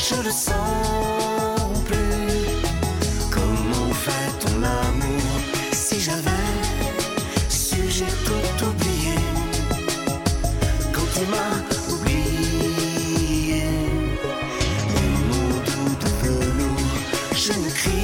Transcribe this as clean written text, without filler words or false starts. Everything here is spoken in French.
je le sens plus. Comment fait ton amour? Si j'avais su, j'ai tout oublié. Quand tu m'as oublié, les mots doux de velours, je ne crie